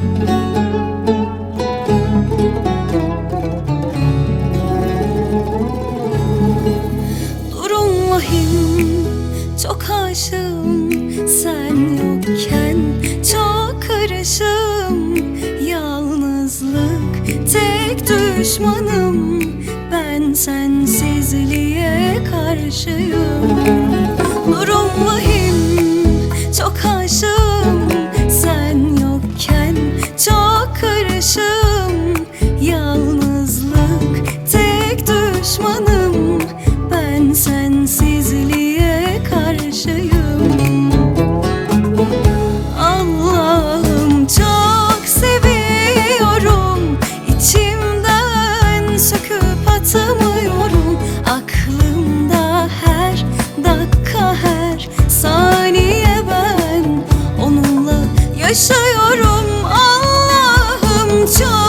Durum vahim, çok aşığım, sen yokken çok karışım. Yalnızlık tek düşmanım, ben sensizliğe karşıyım. Durum vahim, çok aşığım, sen yokken çok karışım. Yalnızlık tek düşmanım, ben sensizliğe karşıyım. Allah'ım çok seviyorum, içimden söküp atamıyorum. Aklımda her dakika, her saniye ben onunla yaşıyorum. Allah'ım çok